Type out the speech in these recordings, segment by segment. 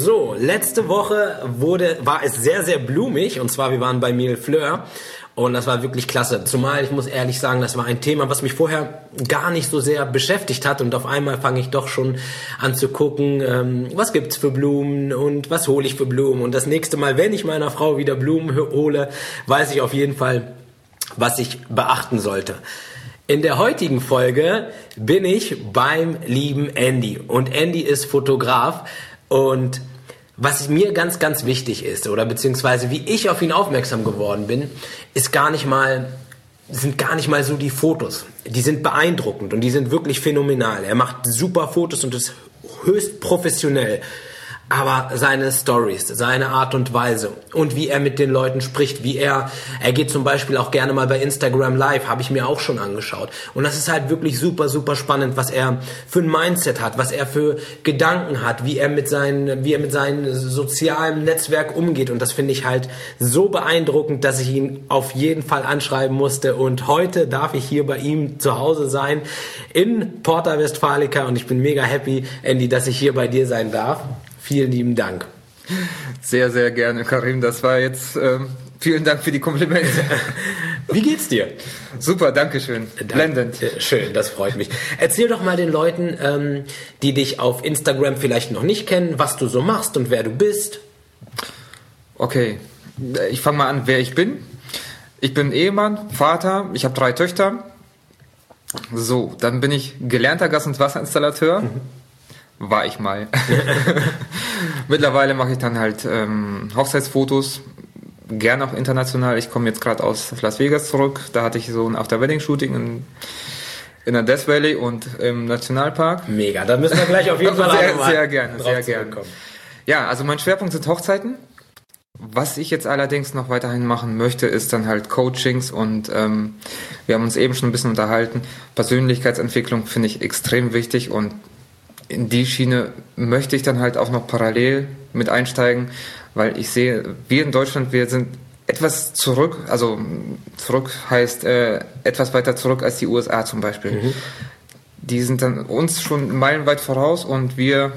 So, letzte Woche war es sehr, sehr blumig, und zwar wir waren bei Mille Fleur und das war wirklich klasse. Zumal, ich muss ehrlich sagen, das war ein Thema, was mich vorher gar nicht so sehr beschäftigt hat, und auf einmal fange ich doch schon an zu gucken, was gibt's für Blumen und was hole ich für Blumen, und das nächste Mal, wenn ich meiner Frau wieder Blumen hole, weiß ich auf jeden Fall, was ich beachten sollte. In der heutigen Folge bin ich beim lieben Andy, und Andy ist Fotograf, und was mir ganz, ganz wichtig ist, oder beziehungsweise wie ich auf ihn aufmerksam geworden bin, sind gar nicht mal so die Fotos. Die sind beeindruckend und die sind wirklich phänomenal. Er macht super Fotos und ist höchst professionell. Aber seine Stories, seine Art und Weise und wie er mit den Leuten spricht, er geht zum Beispiel auch gerne mal bei Instagram Live, habe ich mir auch schon angeschaut. Und das ist halt wirklich super, super spannend, was er für ein Mindset hat, was er für Gedanken hat, wie er mit seinem sozialen Netzwerk umgeht. Und das finde ich halt so beeindruckend, dass ich ihn auf jeden Fall anschreiben musste. Und heute darf ich hier bei ihm zu Hause sein in Porta Westfalica, und ich bin mega happy, Andy, dass ich hier bei dir sein darf. Vielen lieben Dank. Sehr, sehr gerne, Karim. Das war jetzt... vielen Dank für die Komplimente. Wie geht's dir? Super, danke schön. Blendend. Schön, das freut mich. Erzähl doch mal den Leuten, die dich auf Instagram vielleicht noch nicht kennen, was du so machst und wer du bist. Okay, ich fange mal an, wer ich bin. Ich bin Ehemann, Vater, ich habe 3 Töchter. So, dann bin ich gelernter Gas- und Wasserinstallateur. Mhm. War ich mal. Mittlerweile mache ich dann halt Hochzeitsfotos, gerne auch international. Ich komme jetzt gerade aus Las Vegas zurück. Da hatte ich so ein After-Wedding-Shooting in der Death Valley und im Nationalpark. Mega, da müssen wir gleich auf jeden Fall sehr gerne. Ja, also mein Schwerpunkt sind Hochzeiten. Was ich jetzt allerdings noch weiterhin machen möchte, ist dann halt Coachings, und wir haben uns eben schon ein bisschen unterhalten. Persönlichkeitsentwicklung finde ich extrem wichtig, und in die Schiene möchte ich dann halt auch noch parallel mit einsteigen, weil ich sehe, wir in Deutschland, wir sind etwas zurück, also zurück heißt etwas weiter zurück als die USA zum Beispiel. Mhm. Die sind dann uns schon meilenweit voraus, und wir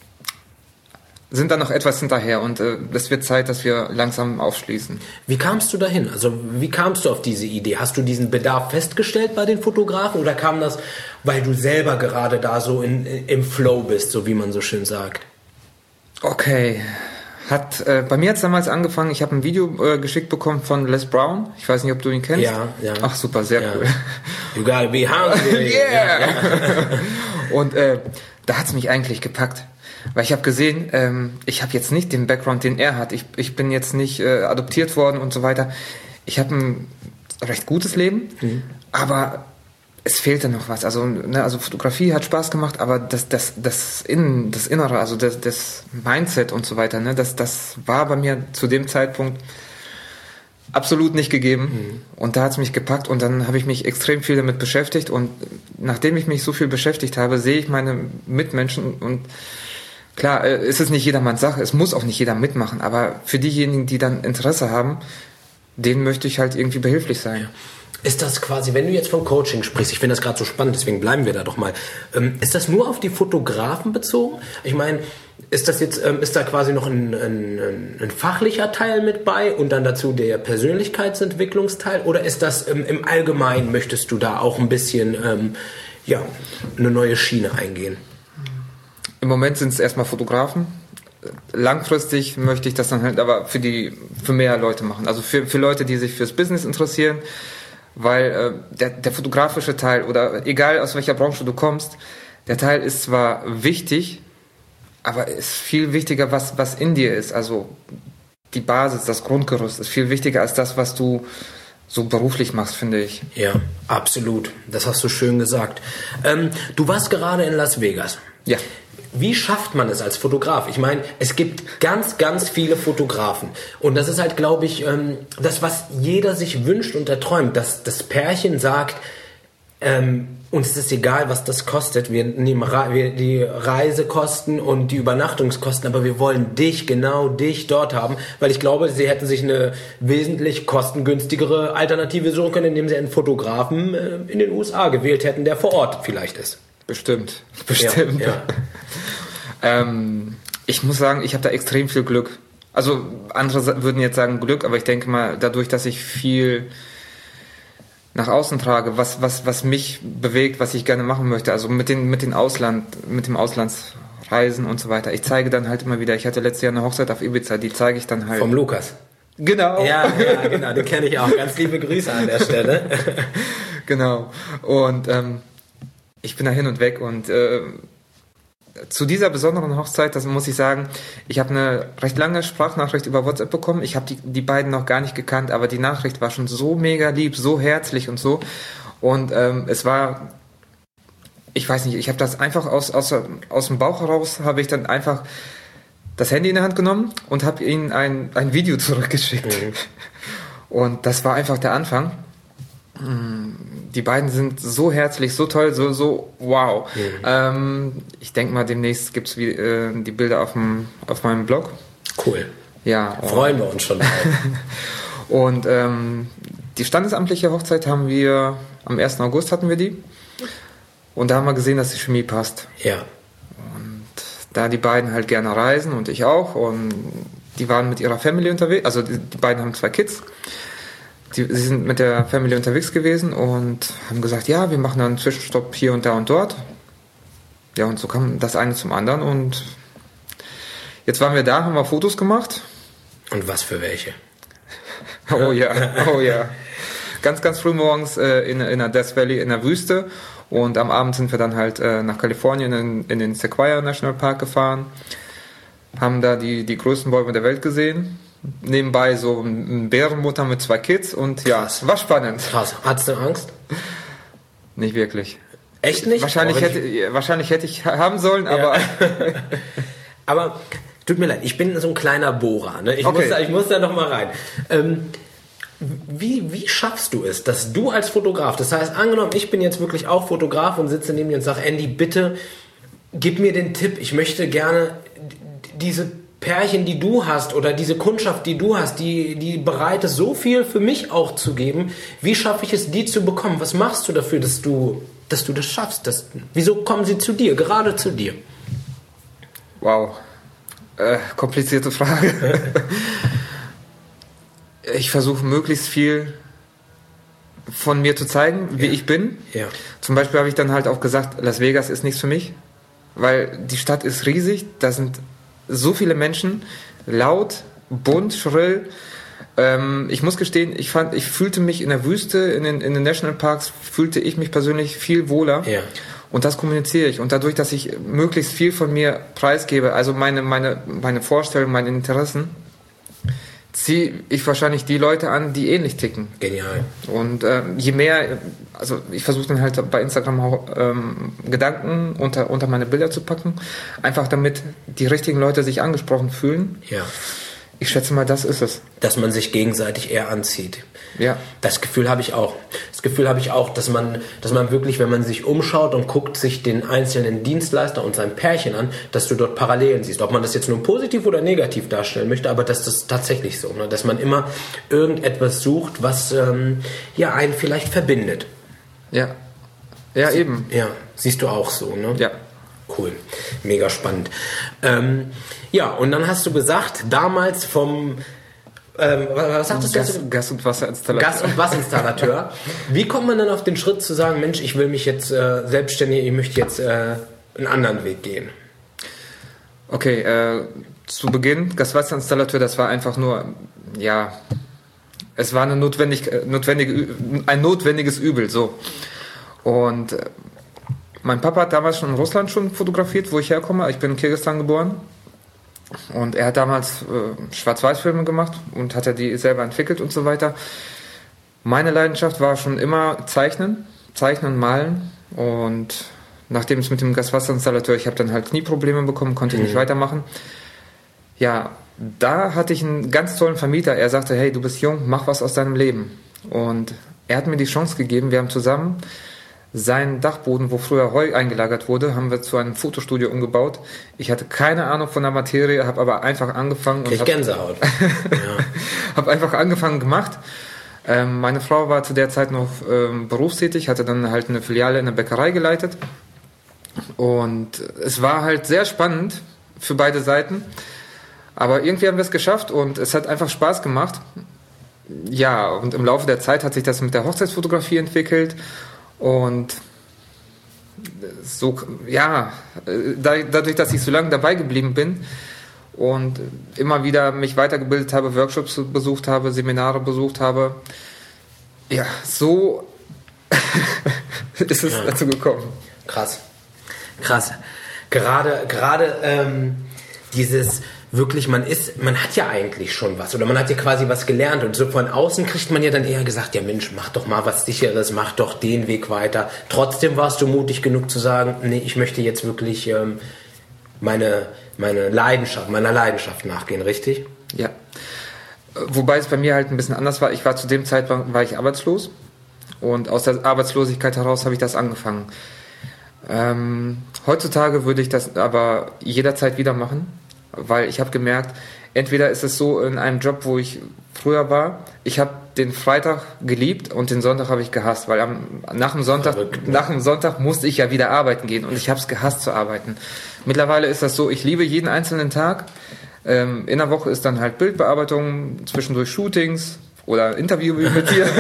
sind dann noch etwas hinterher, und es wird Zeit, dass wir langsam aufschließen. Wie kamst du dahin? Also wie kamst du auf diese Idee? Hast du diesen Bedarf festgestellt bei den Fotografen, oder kam das, weil du selber gerade da so im Flow bist, so wie man so schön sagt? Okay, bei mir hat es damals angefangen, ich habe ein Video geschickt bekommen von Les Brown. Ich weiß nicht, ob du ihn kennst. Ja. Ach super, sehr cool. You gotta be hungry. Yeah! Und da hat es mich eigentlich gepackt. Weil ich habe gesehen, ich habe jetzt nicht den Background, den er hat. Ich bin jetzt nicht adoptiert worden und so weiter. Ich habe ein recht gutes Leben, aber es fehlte noch was. Also Fotografie hat Spaß gemacht, aber das Innere, also das Mindset und so weiter, ne, das war bei mir zu dem Zeitpunkt absolut nicht gegeben. Und da hat es mich gepackt, und dann habe ich mich extrem viel damit beschäftigt, und nachdem ich mich so viel beschäftigt habe, sehe ich meine Mitmenschen, und klar, es ist nicht jedermanns Sache, es muss auch nicht jeder mitmachen, aber für diejenigen, die dann Interesse haben, denen möchte ich halt irgendwie behilflich sein. Ja. Ist das quasi, wenn du jetzt vom Coaching sprichst, ich finde das gerade so spannend, deswegen bleiben wir da doch mal, ist das nur auf die Fotografen bezogen? Ich meine, ist da quasi noch ein fachlicher Teil mit bei und dann dazu der Persönlichkeitsentwicklungsteil, oder ist das im Allgemeinen, möchtest du da auch ein bisschen eine neue Schiene eingehen? Im Moment sind es erstmal Fotografen. Langfristig möchte ich das dann halt aber für mehr Leute machen. Also für Leute, die sich fürs Business interessieren, weil der fotografische Teil, oder egal aus welcher Branche du kommst, der Teil ist zwar wichtig, aber ist viel wichtiger, was in dir ist. Also die Basis, das Grundgerüst ist viel wichtiger als das, was du so beruflich machst, finde ich. Ja, absolut. Das hast du schön gesagt. Du warst gerade in Las Vegas. Ja. Wie schafft man es als Fotograf? Ich meine, es gibt ganz, ganz viele Fotografen. Und das ist halt, glaube ich, das, was jeder sich wünscht und erträumt. Dass das Pärchen sagt, uns ist egal, was das kostet. Wir nehmen die Reisekosten und die Übernachtungskosten, aber wir wollen genau dich dort haben. Weil ich glaube, sie hätten sich eine wesentlich kostengünstigere Alternative suchen können, indem sie einen Fotografen in den USA gewählt hätten, der vor Ort vielleicht ist. Bestimmt. Ja. Ich muss sagen, ich habe da extrem viel Glück. Also andere würden jetzt sagen Glück, aber ich denke mal, dadurch, dass ich viel nach außen trage, was mich bewegt, was ich gerne machen möchte, also mit dem Auslandsreisen und so weiter. Ich zeige dann halt immer wieder, ich hatte letztes Jahr eine Hochzeit auf Ibiza, die zeige ich dann halt. Vom Lukas. Genau. Ja, genau, den kenne ich auch. Ganz liebe Grüße an der Stelle. Genau. Und ich bin da hin und weg und zu dieser besonderen Hochzeit, das muss ich sagen, ich habe eine recht lange Sprachnachricht über WhatsApp bekommen. Ich habe die beiden noch gar nicht gekannt, aber die Nachricht war schon so mega lieb, so herzlich und so. Und es war, ich weiß nicht, ich habe das einfach aus dem Bauch heraus, habe ich dann einfach das Handy in die Hand genommen und habe ihnen ein Video zurückgeschickt. Mhm. Und das war einfach der Anfang. Die beiden sind so herzlich, so toll, so wow. Mhm. Ich denke mal, demnächst gibt es die Bilder auf meinem Blog. Cool. Ja. Freuen wir uns schon drauf. Und die standesamtliche Hochzeit haben wir, am 1. August hatten wir die. Und da haben wir gesehen, dass die Chemie passt. Ja. Und da die beiden halt gerne reisen und ich auch. Und die waren mit ihrer Family unterwegs. Also die beiden haben 2 Kids. Sie sind mit der Family unterwegs gewesen und haben gesagt, ja, wir machen dann einen Zwischenstopp hier und da und dort. Ja, und so kam das eine zum anderen und jetzt waren wir da, haben wir Fotos gemacht. Und was für welche? Oh ja. Ganz, ganz früh morgens in der Death Valley in der Wüste und am Abend sind wir dann halt nach Kalifornien in den Sequoia National Park gefahren, haben da die größten Bäume der Welt gesehen. Nebenbei so eine Bärenmutter mit 2 Kids und ja, Krass. War spannend. Krass. Hattest du Angst? Nicht wirklich. Echt nicht? Wahrscheinlich hätte ich haben sollen, aber... Aber, tut mir leid, ich bin so ein kleiner Bohrer, ne? Ich muss da noch mal rein. Wie schaffst du es, dass du als Fotograf, das heißt, angenommen, ich bin jetzt wirklich auch Fotograf und sitze neben dir und sage, Andy, bitte gib mir den Tipp, ich möchte gerne diese Pärchen, die du hast oder diese Kundschaft, die du hast, die bereit ist, so viel für mich auch zu geben. Wie schaffe ich es, die zu bekommen? Was machst du dafür, dass du das schaffst? Wieso kommen sie zu dir, gerade zu dir? Wow, komplizierte Frage. Ich versuche möglichst viel von mir zu zeigen, wie ich bin. Ja. Zum Beispiel habe ich dann halt auch gesagt, Las Vegas ist nichts für mich, weil die Stadt ist riesig, da sind so viele Menschen, laut, bunt, schrill. Ich muss gestehen, ich fühlte mich in der Wüste, in den Nationalparks, fühlte ich mich persönlich viel wohler. Ja. Und das kommuniziere ich. Und dadurch, dass ich möglichst viel von mir preisgebe, also meine Vorstellungen, meine Interessen, ziehe ich wahrscheinlich die Leute an, die ähnlich ticken. Genial. Und je mehr, also ich versuche dann halt bei Instagram auch Gedanken unter meine Bilder zu packen, einfach damit die richtigen Leute sich angesprochen fühlen. Ja. Ich schätze mal, das ist es. Dass man sich gegenseitig eher anzieht. Ja. Das Gefühl habe ich auch. Dass man wirklich, wenn man sich umschaut und guckt sich den einzelnen Dienstleister und sein Pärchen an, dass du dort Parallelen siehst. Ob man das jetzt nur positiv oder negativ darstellen möchte, aber das ist tatsächlich so. Ne? Dass man immer irgendetwas sucht, was einen vielleicht verbindet. Ja. Ja, eben. Ja, siehst du auch so, ne? Ja. Cool. Mega spannend. Und dann hast du gesagt, damals vom was sagtest du? Gas- und Wasserinstallateur. Gas- und Wasserinstallateur. Wie kommt man dann auf den Schritt zu sagen, Mensch, ich will mich jetzt selbstständig, ich möchte jetzt einen anderen Weg gehen? Okay, zu Beginn, Gas-Wasserinstallateur, das war einfach nur, ja, es war ein notwendiges Übel, so. Und mein Papa hat damals schon in Russland fotografiert, wo ich herkomme. Ich bin in Kirgisistan geboren. Und er hat damals Schwarz-Weiß-Filme gemacht und hat die selber entwickelt und so weiter. Meine Leidenschaft war schon immer Zeichnen, Malen. Und nachdem es mit dem Gaswasserinstallateur, ich habe dann halt Knieprobleme bekommen, konnte ich nicht weitermachen. Ja, da hatte ich einen ganz tollen Vermieter. Er sagte, hey, du bist jung, mach was aus deinem Leben. Und er hat mir die Chance gegeben. Wir haben zusammen seinen Dachboden, wo früher Heu eingelagert wurde, haben wir zu einem Fotostudio umgebaut. Ich hatte keine Ahnung von der Materie, habe aber einfach angefangen. Ich Gänsehaut. Ja. Habe einfach angefangen gemacht. Meine Frau war zu der Zeit noch berufstätig, hatte dann halt eine Filiale in der Bäckerei geleitet. Und es war halt sehr spannend, für beide Seiten. Aber irgendwie haben wir es geschafft und es hat einfach Spaß gemacht. Ja, und im Laufe der Zeit hat sich das mit der Hochzeitsfotografie entwickelt und so, ja, dadurch, dass ich so lange dabei geblieben bin und immer wieder mich weitergebildet habe, Workshops besucht habe, Seminare besucht habe, ja, so ist es dazu gekommen. Krass. Gerade dieses wirklich, man hat ja eigentlich schon was oder man hat ja quasi was gelernt und so von außen kriegt man ja dann eher gesagt, ja Mensch, mach doch mal was Sicheres, mach doch den Weg weiter. Trotzdem warst du mutig genug zu sagen, nee, ich möchte jetzt wirklich meiner Leidenschaft nachgehen, richtig? Ja. Wobei es bei mir halt ein bisschen anders war. Ich war zu dem Zeitpunkt arbeitslos und aus der Arbeitslosigkeit heraus habe ich das angefangen. Heutzutage würde ich das aber jederzeit wieder machen, weil ich habe gemerkt, entweder ist es so in einem Job, wo ich früher war, ich habe den Freitag geliebt und den Sonntag habe ich gehasst, weil nach dem Sonntag musste ich ja wieder arbeiten gehen und ich habe es gehasst zu arbeiten. Mittlerweile ist das so, ich liebe jeden einzelnen Tag. In der Woche ist dann halt Bildbearbeitung, zwischendurch Shootings oder Interview mit dir.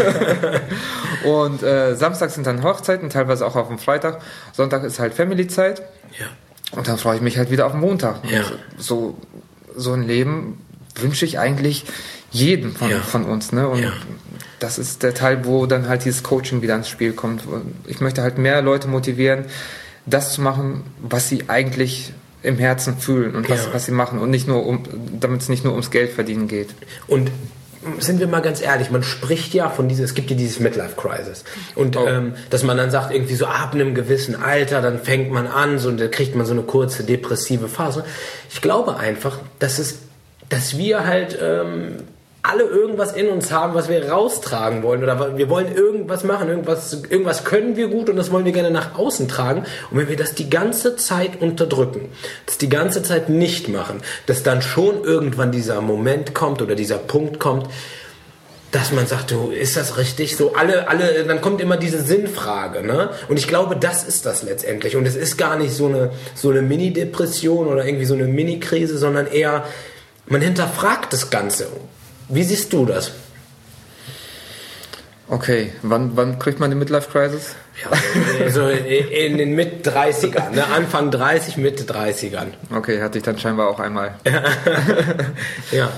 Und Samstag sind dann Hochzeiten, teilweise auch auf dem Freitag. Sonntag ist halt Family-Zeit. Ja. Und dann freue ich mich halt wieder auf den Montag. Ja. So ein Leben wünsche ich eigentlich jedem von uns. Ne? Und das ist der Teil, wo dann halt dieses Coaching wieder ins Spiel kommt. Ich möchte halt mehr Leute motivieren, das zu machen, was sie eigentlich im Herzen fühlen und was sie machen und nicht nur damit es nicht nur ums Geld verdienen geht. Und sind wir mal ganz ehrlich, man spricht ja von es gibt ja dieses Midlife-Crisis. Und dass man dann sagt, irgendwie so ab einem gewissen Alter, dann fängt man an, da kriegt man so eine kurze depressive Phase. Ich glaube einfach, dass wir halt alle irgendwas in uns haben, was wir raustragen wollen. Oder wir wollen irgendwas machen, irgendwas können wir gut und das wollen wir gerne nach außen tragen. Und wenn wir das die ganze Zeit unterdrücken, das die ganze Zeit nicht machen, dass dann schon irgendwann dieser Moment kommt oder dieser Punkt kommt, dass man sagt, du, ist das richtig? So dann kommt immer diese Sinnfrage, ne? Und ich glaube, das ist das letztendlich. Und es ist gar nicht so eine Mini-Depression oder irgendwie so eine Mini-Krise, sondern eher, man hinterfragt das Ganze. Wie siehst du das? Okay, wann kriegt man die Midlife-Crisis? Ja, so in den Mit-30ern, ne? Anfang 30, Mitte 30ern. Okay, hatte ich dann scheinbar auch einmal. Ja.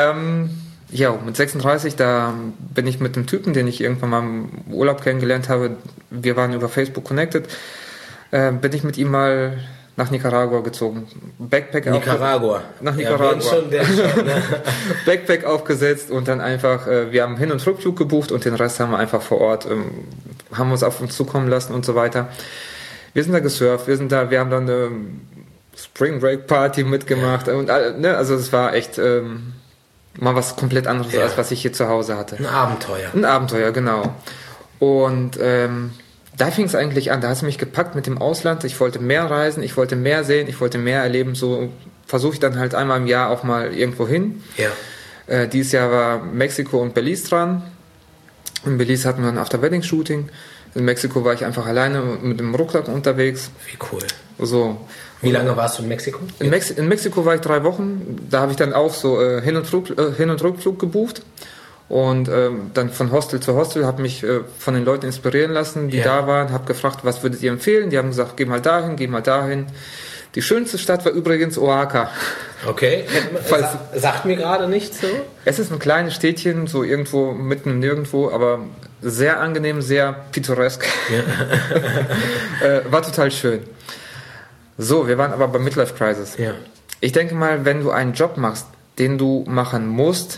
Ja, mit 36, da bin ich mit einem Typen, den ich irgendwann mal im Urlaub kennengelernt habe, wir waren über Facebook connected, bin ich mit ihm mal nach Nicaragua gezogen. Backpack nach Nicaragua. Ja, Backpack aufgesetzt und dann einfach, wir haben Hin- und Rückflug gebucht und den Rest haben wir einfach vor Ort, haben uns auf uns zukommen lassen und so weiter. Wir sind da gesurft, wir haben dann eine Spring Break Party mitgemacht und ne, also es war echt mal was komplett anderes, als was ich hier zu Hause hatte. Ein Abenteuer, genau. Und da fing es eigentlich an, da hat es mich gepackt mit dem Ausland. Ich wollte mehr reisen, ich wollte mehr sehen, ich wollte mehr erleben. So versuche ich dann halt einmal im Jahr auch mal irgendwo hin. Ja. Dieses Jahr war Mexiko und Belize dran. In Belize hatten wir ein After-Wedding-Shooting. In Mexiko war ich einfach alleine mit dem Rucksack unterwegs. Wie cool. So. Wie lange warst du in Mexiko? In Mexiko war ich 3 Wochen. Da habe ich dann auch so Hin- und Rückflug gebucht. Und dann von Hostel zu Hostel, habe mich von den Leuten inspirieren lassen, die da waren, habe gefragt, was würdet ihr empfehlen? Die haben gesagt, geh mal dahin, geh mal dahin. Die schönste Stadt war übrigens Oaxaca. Okay, sagt mir gerade nichts so. Es ist ein kleines Städtchen, so irgendwo mitten nirgendwo, aber sehr angenehm, sehr pittoresk. Ja. War total schön. So, wir waren aber bei Midlife Crisis. Ja. Ich denke mal, wenn du einen Job machst, den du machen musst,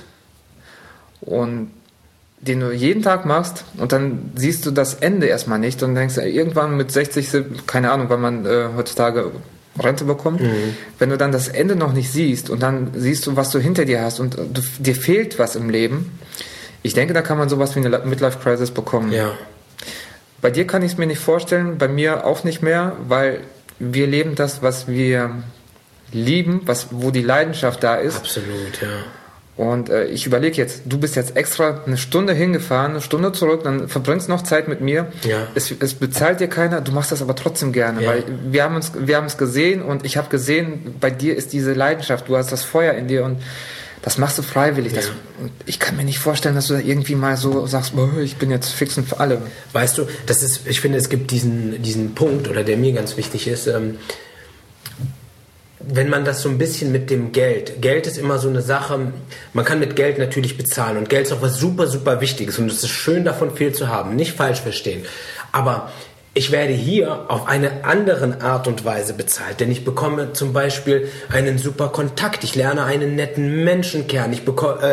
und den du jeden Tag machst und dann siehst du das Ende erstmal nicht und denkst irgendwann mit 60, keine Ahnung, wann man heutzutage Rente bekommt, wenn du dann das Ende noch nicht siehst und dann siehst du, was du hinter dir hast und dir fehlt was im Leben, ich denke, da kann man sowas wie eine Midlife-Crisis bekommen. Ja. Bei dir kann ich es mir nicht vorstellen, bei mir auch nicht mehr, weil wir leben das, was wir lieben, wo die Leidenschaft da ist. Absolut, ja. Und ich überlege jetzt, du bist jetzt extra eine Stunde hingefahren, eine Stunde zurück, dann verbringst noch Zeit mit mir. Ja. Es bezahlt dir keiner, du machst das aber trotzdem gerne, Ja. weil wir haben es gesehen und ich habe gesehen, bei dir ist diese Leidenschaft, du hast das Feuer in dir und das machst du freiwillig. Ja. Und ich kann mir nicht vorstellen, dass du da irgendwie mal so sagst, boah, ich bin jetzt fix und für alle. Weißt du, ich finde, es gibt diesen Punkt, oder der mir ganz wichtig ist, wenn man das so ein bisschen mit dem Geld ist immer so eine Sache, man kann mit Geld natürlich bezahlen und Geld ist auch was super, super Wichtiges und es ist schön, davon viel zu haben, nicht falsch verstehen, aber ich werde hier auf eine andere Art und Weise bezahlt, denn ich bekomme zum Beispiel einen super Kontakt, ich lerne einen netten Menschen kennen, ich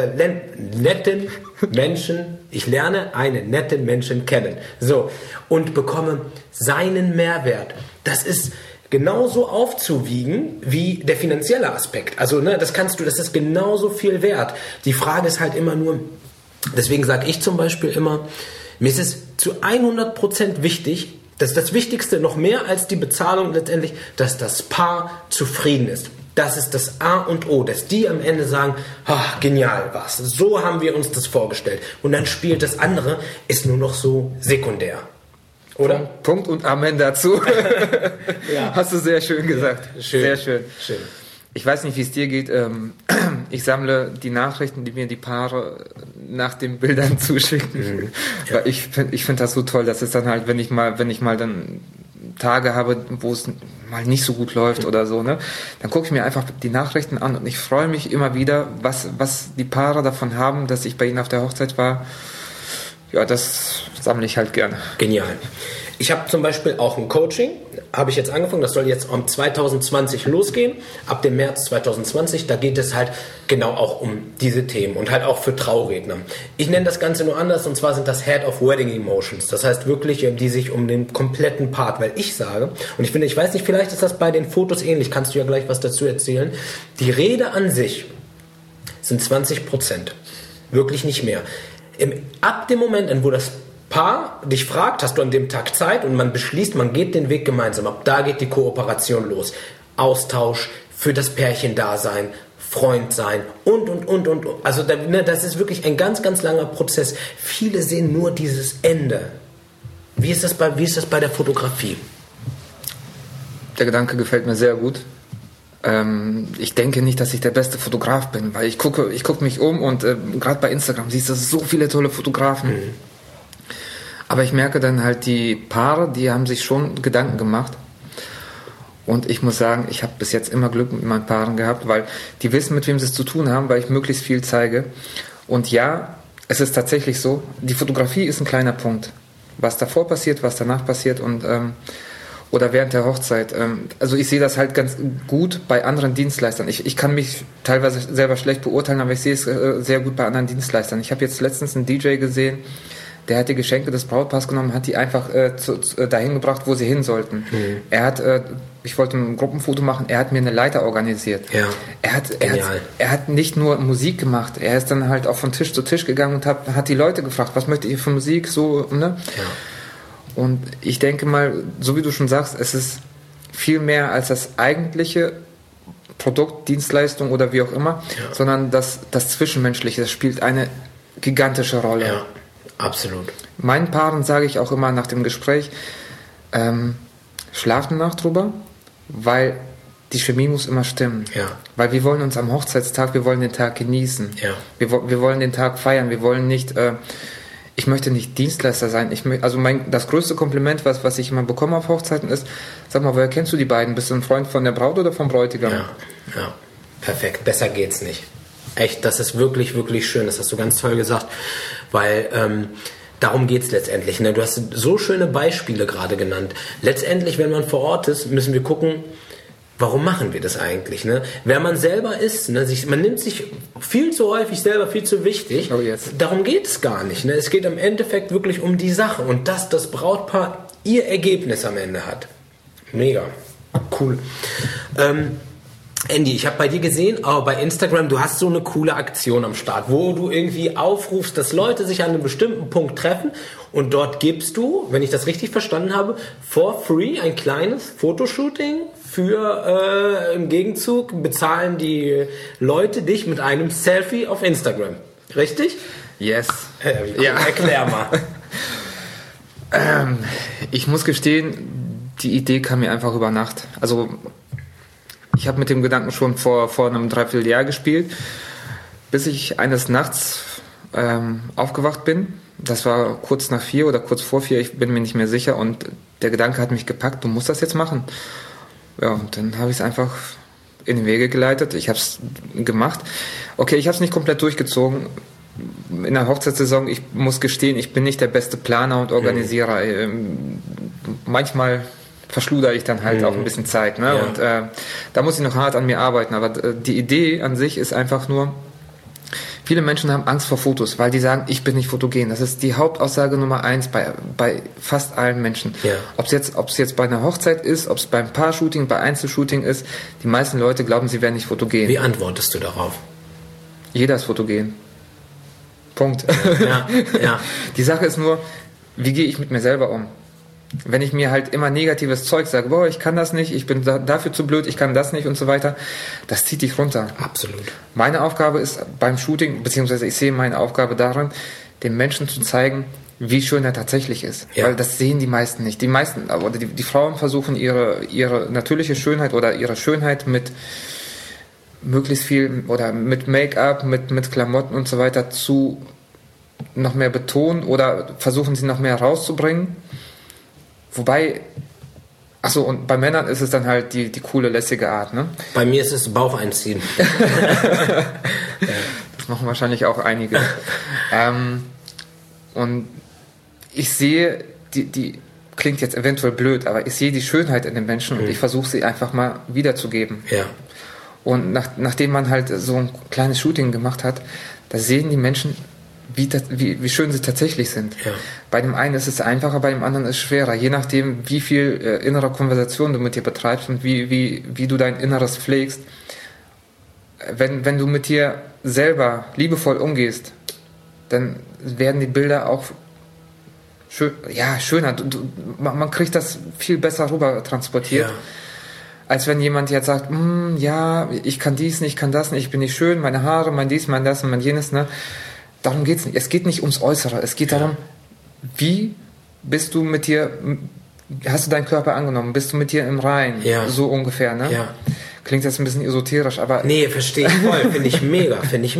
lerne einen netten Menschen kennen, so, und bekomme seinen Mehrwert. Das ist genauso aufzuwiegen wie der finanzielle Aspekt. Also, das ist genauso viel wert. Die Frage ist halt immer nur, deswegen sage ich zum Beispiel immer, mir ist es zu 100% wichtig, das ist das Wichtigste, noch mehr als die Bezahlung letztendlich, dass das Paar zufrieden ist. Das ist das A und O, dass die am Ende sagen, genial war's. So haben wir uns das vorgestellt. Und dann spielt das andere, ist nur noch so sekundär. Oder? Punkt und Amen dazu. Ja. Hast du sehr schön gesagt. Schön. Sehr schön. Schön. Ich weiß nicht, wie es dir geht. Ich sammle die Nachrichten, die mir die Paare nach den Bildern zuschicken. Ja. Weil ich finde das so toll. Das ist dann halt, wenn ich mal dann Tage habe, wo es mal nicht so gut läuft oder so, ne, dann gucke ich mir einfach die Nachrichten an und ich freue mich immer wieder, was die Paare davon haben, dass ich bei ihnen auf der Hochzeit war. Ja, das sammle ich halt gerne. Genial. Ich habe zum Beispiel auch ein Coaching, habe ich jetzt angefangen, das soll jetzt um 2020 losgehen, ab dem März 2020, da geht es halt genau auch um diese Themen und halt auch für Trauredner. Ich nenne das Ganze nur anders und zwar sind das Head of Wedding Emotions, das heißt wirklich, die sich um den kompletten Part, weil ich sage, und ich finde, ich weiß nicht, vielleicht ist das bei den Fotos ähnlich, kannst du ja gleich was dazu erzählen, die Rede an sich sind 20%, wirklich nicht mehr. Ab dem Moment, wo das Paar dich fragt, hast du an dem Tag Zeit und man beschließt, man geht den Weg gemeinsam. Ab da geht die Kooperation los. Austausch, für das Pärchen da sein, Freund sein und. Also das ist wirklich ein ganz, ganz langer Prozess. Viele sehen nur dieses Ende. Wie ist das bei der Fotografie? Der Gedanke gefällt mir sehr gut. Ich denke nicht, dass ich der beste Fotograf bin, weil ich gucke mich um und gerade bei Instagram siehst du so viele tolle Fotografen. Mhm. Aber ich merke dann halt, die Paare, die haben sich schon Gedanken gemacht. Und ich muss sagen, ich habe bis jetzt immer Glück mit meinen Paaren gehabt, weil die wissen, mit wem sie es zu tun haben, weil ich möglichst viel zeige. Und ja, es ist tatsächlich so, die Fotografie ist ein kleiner Punkt. Was davor passiert, was danach passiert und oder während der Hochzeit. Also ich sehe das halt ganz gut bei anderen Dienstleistern. Ich kann mich teilweise selber schlecht beurteilen, aber ich sehe es sehr gut bei anderen Dienstleistern. Ich habe jetzt letztens einen DJ gesehen, der hat die Geschenke des Brautpaars genommen, hat die einfach dahin gebracht, wo sie hin sollten. Mhm. Ich wollte ein Gruppenfoto machen, er hat mir eine Leiter organisiert. Ja. Er hat nicht nur Musik gemacht, er ist dann halt auch von Tisch zu Tisch gegangen und hat die Leute gefragt, was möchtet ihr für Musik, so, ne? Ja. Und ich denke mal, so wie du schon sagst, es ist viel mehr als das eigentliche Produkt, Dienstleistung oder wie auch immer, ja, sondern das Zwischenmenschliche, das spielt eine gigantische Rolle. Ja, absolut. Meinen Paaren sage ich auch immer nach dem Gespräch, schlaft eine Nacht drüber, weil die Chemie muss immer stimmen. Ja. Weil wir wollen uns am Hochzeitstag, wir wollen den Tag genießen. Ja. Wir wollen den Tag feiern, wir wollen nicht... ich möchte nicht Dienstleister sein. Das größte Kompliment, was ich immer bekomme auf Hochzeiten ist, sag mal, woher kennst du die beiden? Bist du ein Freund von der Braut oder vom Bräutigam? Ja, perfekt. Besser geht's nicht. Echt, das ist wirklich, wirklich schön. Das hast du ganz toll gesagt, weil darum geht's letztendlich. Ne? Du hast so schöne Beispiele gerade genannt. Letztendlich, wenn man vor Ort ist, müssen wir gucken, warum machen wir das eigentlich? Ne? Wer man selber ist, ne? Man nimmt sich viel zu häufig selber viel zu wichtig. Oh, yes. Darum geht es gar nicht. Ne? Es geht im Endeffekt wirklich um die Sache und dass das Brautpaar ihr Ergebnis am Ende hat. Mega. Cool. Andy, ich habe bei dir gesehen, bei Instagram, du hast so eine coole Aktion am Start, wo du irgendwie aufrufst, dass Leute sich an einem bestimmten Punkt treffen und dort gibst du, wenn ich das richtig verstanden habe, for free ein kleines Fotoshooting für im Gegenzug bezahlen die Leute dich mit einem Selfie auf Instagram. Richtig? Yes. Cool. Ja. Erklär mal. Ich muss gestehen, die Idee kam mir einfach über Nacht. Also ich habe mit dem Gedanken schon vor einem Dreivierteljahr gespielt, bis ich eines Nachts aufgewacht bin. Das war kurz nach 4 oder kurz vor 4, ich bin mir nicht mehr sicher. Und der Gedanke hat mich gepackt, du musst das jetzt machen. Ja, und dann habe ich es einfach in den Wege geleitet. Ich habe es gemacht. Okay, ich habe es nicht komplett durchgezogen. In der Hochzeitssaison, ich muss gestehen, ich bin nicht der beste Planer und Organisierer. Manchmal verschludere ich dann halt auch ein bisschen Zeit. Ne? Ja. Und da muss ich noch hart an mir arbeiten. Aber die Idee an sich ist einfach nur, viele Menschen haben Angst vor Fotos, weil die sagen, ich bin nicht fotogen. Das ist die Hauptaussage Nummer 1 bei fast allen Menschen. Ja. Ob es jetzt bei einer Hochzeit ist, ob es beim Paar-Shooting, bei Einzelshooting ist, die meisten Leute glauben, sie wären nicht fotogen. Wie antwortest du darauf? Jeder ist fotogen. Punkt. Ja. Die Sache ist nur, wie gehe ich mit mir selber um? Wenn ich mir halt immer negatives Zeug sage, boah, ich kann das nicht, ich bin dafür zu blöd, ich kann das nicht und so weiter, das zieht dich runter. Absolut. Meine Aufgabe ist beim Shooting, beziehungsweise ich sehe meine Aufgabe darin, den Menschen zu zeigen, wie schön er tatsächlich ist. Ja. Weil das sehen die meisten nicht. Die meisten, oder die Frauen versuchen ihre natürliche Schönheit oder ihre Schönheit mit möglichst viel oder mit Make-up, mit Klamotten und so weiter zu noch mehr betonen oder versuchen sie noch mehr rauszubringen. Wobei, achso, und bei Männern ist es dann halt die coole, lässige Art, ne? Bei mir ist es Bauch einziehen. Das machen wahrscheinlich auch einige. Und ich sehe, die klingt jetzt eventuell blöd, aber ich sehe die Schönheit in den Menschen und ich versuche sie einfach mal wiederzugeben. Ja. Und nachdem man halt so ein kleines Shooting gemacht hat, da sehen die Menschen, wie schön sie tatsächlich sind. Ja. Bei dem einen ist es einfacher, bei dem anderen ist es schwerer. Je nachdem, wie viel innere Konversation du mit dir betreibst und wie du dein Inneres pflegst. Wenn du mit dir selber liebevoll umgehst, dann werden die Bilder auch schöner. Man kriegt das viel besser rüber transportiert. Ja. Als wenn jemand jetzt sagt, ich kann dies nicht, ich kann das nicht, ich bin nicht schön, meine Haare, mein dies, mein das und mein jenes, ne? Darum geht's nicht. Es geht nicht ums Äußere. Es geht darum, wie bist du mit dir, hast du deinen Körper angenommen? Bist du mit dir im Reinen? Ja. So ungefähr, ne? Ja. Klingt jetzt ein bisschen esoterisch, aber... Nee, verstehe ich voll. Finde ich mega.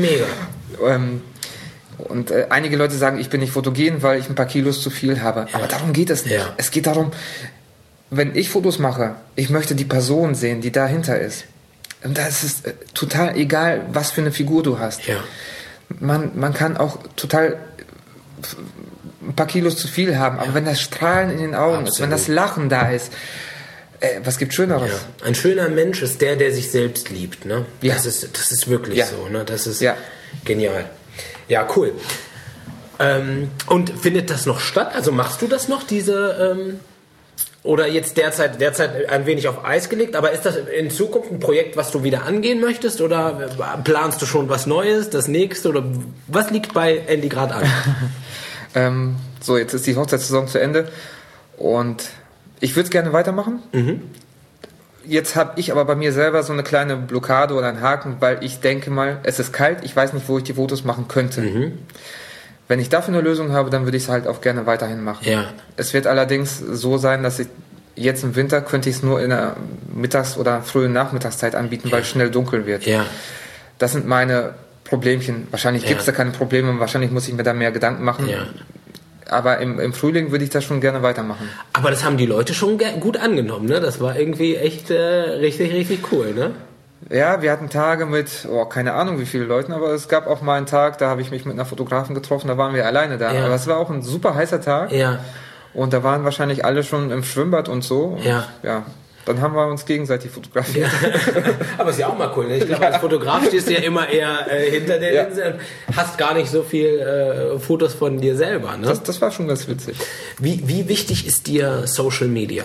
Und einige Leute sagen, ich bin nicht fotogen, weil ich ein paar Kilos zu viel habe. Ja. Aber darum geht es nicht. Ja. Es geht darum, wenn ich Fotos mache, ich möchte die Person sehen, die dahinter ist. Und da ist es total egal, was für eine Figur du hast. Ja. Man kann auch total ein paar Kilos zu viel haben, aber wenn das Strahlen in den Augen ist, wenn das Lachen da ist, was gibt Schöneres? Ja. Ein schöner Mensch ist der sich selbst liebt, ne? Ja. Das ist wirklich so, ne? Das ist genial. Ja, cool. Und findet das noch statt? Also machst du das noch, oder jetzt derzeit ein wenig auf Eis gelegt, aber ist das in Zukunft ein Projekt, was du wieder angehen möchtest, oder planst du schon was Neues, das nächste, oder was liegt bei Andy gerade an? So, jetzt ist die Hochzeitssaison zu Ende und ich würde es gerne weitermachen. Mhm. Jetzt habe ich aber bei mir selber so eine kleine Blockade oder einen Haken, weil ich denke mal, es ist kalt, ich weiß nicht, wo ich die Fotos machen könnte. Mhm. Wenn ich dafür eine Lösung habe, dann würde ich es halt auch gerne weiterhin machen. Ja. Es wird allerdings so sein, dass ich jetzt im Winter könnte ich es nur in der Mittags- oder frühen Nachmittagszeit anbieten, weil es schnell dunkel wird. Ja. Das sind meine Problemchen. Wahrscheinlich gibt es da keine Probleme, wahrscheinlich muss ich mir da mehr Gedanken machen. Ja. Aber im Frühling würde ich das schon gerne weitermachen. Aber das haben die Leute schon gut angenommen, ne? Das war irgendwie echt richtig, richtig cool, ne? Ja, wir hatten Tage mit, keine Ahnung wie viele Leuten, aber es gab auch mal einen Tag, da habe ich mich mit einer Fotografin getroffen, da waren wir alleine da. Ja. Aber es war auch ein super heißer Tag. Ja. Und da waren wahrscheinlich alle schon im Schwimmbad und so. Und ja. Dann haben wir uns gegenseitig fotografiert. Ja. Aber ist ja auch mal cool, ne? Ich glaube, als Fotograf stehst du ja immer eher hinter der Linse und hast gar nicht so viel Fotos von dir selber, ne? Das war schon ganz witzig. Wie wichtig ist dir Social Media?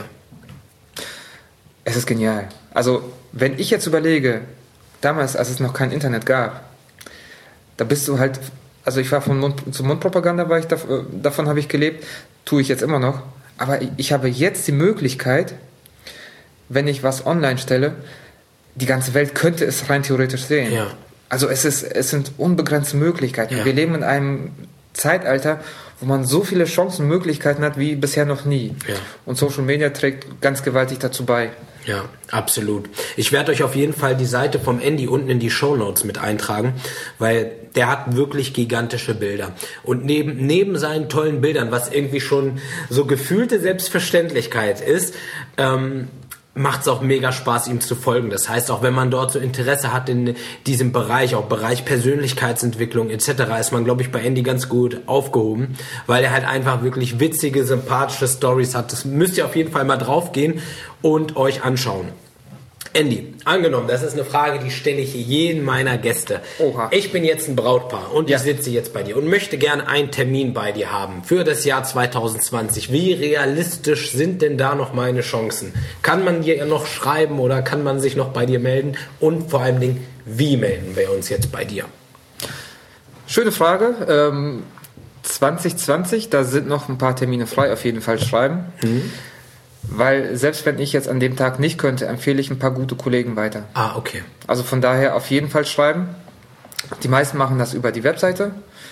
Es ist genial. Also, wenn ich jetzt überlege, damals, als es noch kein Internet gab, da bist du halt, also ich war von Mund zu Mundpropaganda, davon habe ich gelebt, tue ich jetzt immer noch, aber ich habe jetzt die Möglichkeit, wenn ich was online stelle, die ganze Welt könnte es rein theoretisch sehen. Ja. Also es sind unbegrenzte Möglichkeiten. Ja. Wir leben in einem Zeitalter, wo man so viele Chancen und Möglichkeiten hat wie bisher noch nie. Ja. Und Social Media trägt ganz gewaltig dazu bei. Ja, absolut. Ich werde euch auf jeden Fall die Seite vom Andy unten in die Shownotes mit eintragen, weil der hat wirklich gigantische Bilder. Und neben seinen tollen Bildern, was irgendwie schon so gefühlte Selbstverständlichkeit ist, macht es auch mega Spaß, ihm zu folgen. Das heißt, auch wenn man dort so Interesse hat in diesem Bereich, auch Bereich Persönlichkeitsentwicklung etc., ist man, glaube ich, bei Andy ganz gut aufgehoben, weil er halt einfach wirklich witzige, sympathische Stories hat. Das müsst ihr auf jeden Fall mal draufgehen und euch anschauen. Andy, angenommen, das ist eine Frage, die stelle ich jeden meiner Gäste. Oha. Ich bin jetzt ein Brautpaar und Ja. ich sitze jetzt bei dir und möchte gerne einen Termin bei dir haben für das Jahr 2020. Wie realistisch sind denn da noch meine Chancen? Kann man dir noch schreiben oder kann man sich noch bei dir melden? Und vor allem Dingen, wie melden wir uns jetzt bei dir? Schöne Frage. 2020, da sind noch ein paar Termine frei, auf jeden Fall schreiben. Weil selbst wenn ich jetzt an dem Tag nicht könnte, empfehle ich ein paar gute Kollegen weiter. Ah, okay. Also von daher auf jeden Fall schreiben. Die meisten machen das über die Webseite.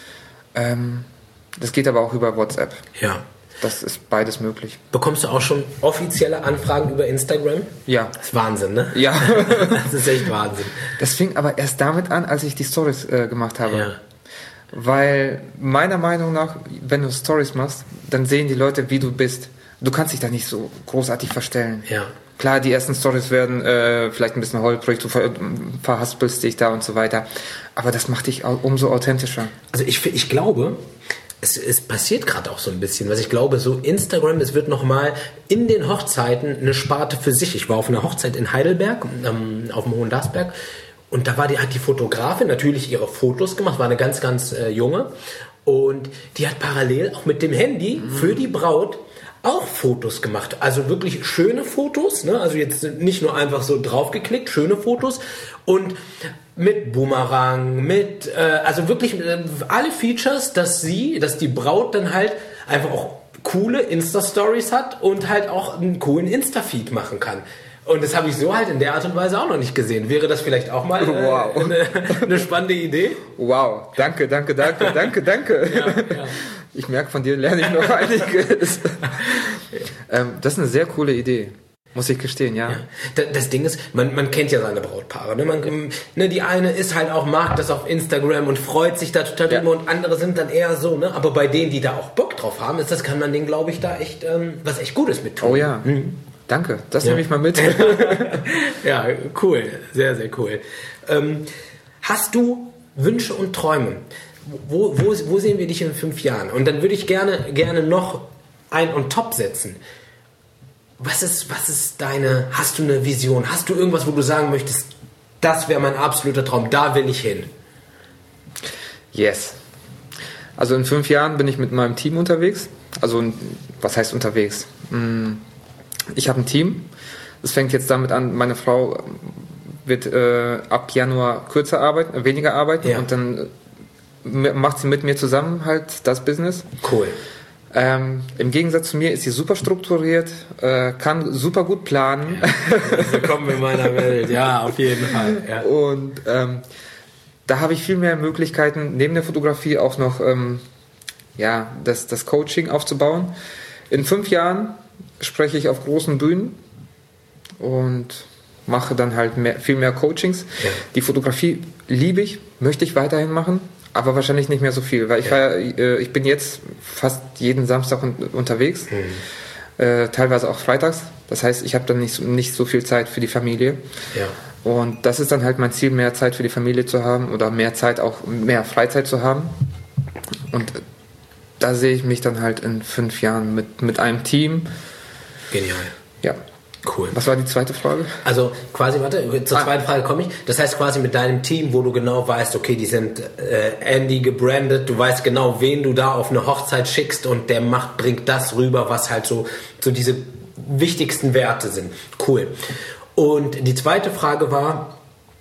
Das geht aber auch über WhatsApp. Ja. Das ist beides möglich. Bekommst du auch schon offizielle Anfragen über Instagram? Ja. Das ist Wahnsinn, ne? Ja. Das ist echt Wahnsinn. Das fing aber erst damit an, als ich die Stories gemacht habe. Ja. Weil meiner Meinung nach, wenn du Stories machst, dann sehen die Leute, wie du bist. Du kannst dich da nicht so großartig verstellen. Ja. Klar, die ersten Stories werden vielleicht ein bisschen holprig, du verhaspelst dich da und so weiter. Aber das macht dich umso authentischer. Also ich glaube, es passiert gerade auch so ein bisschen, was ich glaube, so Instagram, es wird nochmal in den Hochzeiten eine Sparte für sich. Ich war auf einer Hochzeit in Heidelberg, auf dem Hohendarsberg, und da hat die Fotografin natürlich ihre Fotos gemacht, war eine ganz, ganz junge, und die hat parallel auch mit dem Handy für die Braut auch Fotos gemacht. Also wirklich schöne Fotos, ne? Also jetzt nicht nur einfach so draufgeklickt, schöne Fotos und mit Boomerang, also wirklich alle Features, dass die Braut dann halt einfach auch coole Insta-Stories hat und halt auch einen coolen Insta-Feed machen kann. Und das habe ich so halt in der Art und Weise auch noch nicht gesehen. Wäre das vielleicht auch mal Wow. eine spannende Idee? Wow, danke. Ja. Ich merke, von dir lerne ich noch einiges. Das ist eine sehr coole Idee, muss ich gestehen, ja. Das Ding ist, man kennt ja seine Brautpaare. Ne? Die eine ist halt auch, mag das auf Instagram und freut sich da total drüber, und andere sind dann eher so, ne? Aber bei denen, die da auch Bock drauf haben, kann man denen, glaube ich, da echt was echt Gutes mit tun. Oh ja, danke, das nehme ich mal mit. Ja, cool, sehr, sehr cool. Hast du Wünsche und Träume? Wo sehen wir dich in 5 Jahren? Und dann würde ich gerne noch ein on top setzen. Was ist hast du eine Vision? Hast du irgendwas, wo du sagen möchtest, das wäre mein absoluter Traum, da will ich hin? Yes. Also in 5 Jahren bin ich mit meinem Team unterwegs. Also, was heißt unterwegs? Ich habe ein Team. Es fängt jetzt damit an, meine Frau wird ab Januar weniger arbeiten, ja. Und dann macht sie mit mir zusammen halt das Business. Cool. Im Gegensatz zu mir ist sie super strukturiert, kann super gut planen. Willkommen in meiner Welt, ja, auf jeden Fall. Ja. Und da habe ich viel mehr Möglichkeiten, neben der Fotografie auch noch das Coaching aufzubauen. In 5 Jahren spreche ich auf großen Bühnen und mache dann halt viel mehr Coachings. Ja. Die Fotografie liebe ich, möchte ich weiterhin machen. Aber wahrscheinlich nicht mehr so viel, weil ich bin jetzt fast jeden Samstag unterwegs, teilweise auch freitags. Das heißt, ich habe dann nicht so viel Zeit für die Familie. Ja. Und das ist dann halt mein Ziel, mehr Zeit für die Familie zu haben oder mehr Freizeit zu haben. Und da sehe ich mich dann halt in 5 Jahren mit einem Team. Genial. Ja. Cool. Was war die zweite Frage? Also quasi, zur zweiten Frage komme ich. Das heißt quasi mit deinem Team, wo du genau weißt, okay, die sind Andy gebrandet, du weißt genau, wen du da auf eine Hochzeit schickst und der bringt das rüber, was halt so diese wichtigsten Werte sind. Cool. Und die zweite Frage war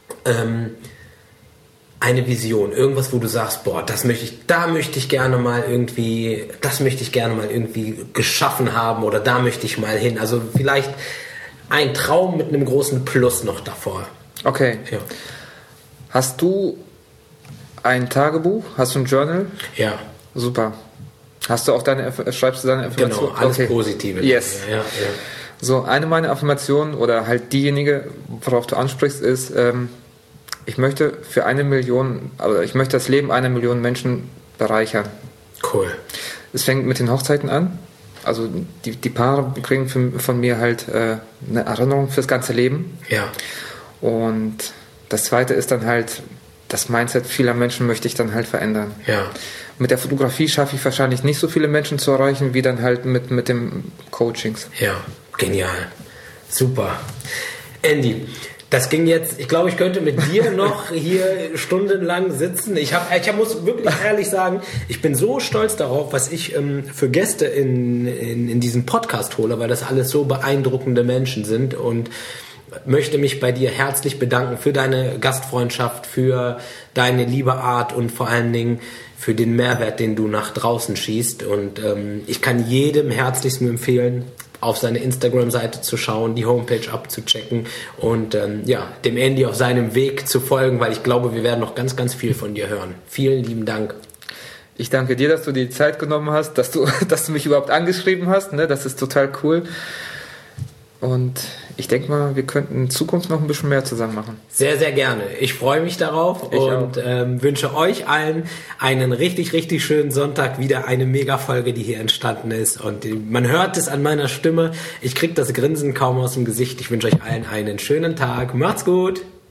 eine Vision, irgendwas, wo du sagst, boah, das möchte ich gerne mal irgendwie geschaffen haben oder da möchte ich mal hin. Also vielleicht ein Traum mit einem großen Plus noch davor. Okay. Ja. Hast du ein Tagebuch? Hast du ein Journal? Ja. Super. Schreibst du deine Affirmationen? Genau, alles Positive. Yes. Ja. So, eine meiner Affirmationen oder halt diejenige, worauf du ansprichst, ist, ich möchte ich möchte das Leben 1 Million Menschen bereichern. Cool. Es fängt mit den Hochzeiten an. Also die Paare kriegen von mir halt eine Erinnerung fürs ganze Leben. Ja. Und das zweite ist dann halt, das Mindset vieler Menschen möchte ich dann halt verändern. Ja. Mit der Fotografie schaffe ich wahrscheinlich nicht so viele Menschen zu erreichen, wie dann halt mit dem Coachings. Ja, genial. Super. Andy, das ging jetzt, ich glaube, ich könnte mit dir noch hier stundenlang sitzen. Ich muss wirklich ehrlich sagen, ich bin so stolz darauf, was ich für Gäste in diesen Podcast hole, weil das alles so beeindruckende Menschen sind, und möchte mich bei dir herzlich bedanken für deine Gastfreundschaft, für deine liebe Art und vor allen Dingen für den Mehrwert, den du nach draußen schießt. Und ich kann jedem herzlichst nur empfehlen, auf seine Instagram-Seite zu schauen, die Homepage abzuchecken und dem Andy auf seinem Weg zu folgen, weil ich glaube, wir werden noch ganz, ganz viel von dir hören. Vielen lieben Dank. Ich danke dir, dass du dir die Zeit genommen hast, dass du mich überhaupt angeschrieben hast. Ne? Das ist total cool. Und ich denke mal, wir könnten in Zukunft noch ein bisschen mehr zusammen machen. Sehr, sehr gerne. Ich freue mich darauf und wünsche euch allen einen richtig, richtig schönen Sonntag. Wieder eine Mega-Folge, die hier entstanden ist. Und man hört es an meiner Stimme. Ich kriege das Grinsen kaum aus dem Gesicht. Ich wünsche euch allen einen schönen Tag. Macht's gut.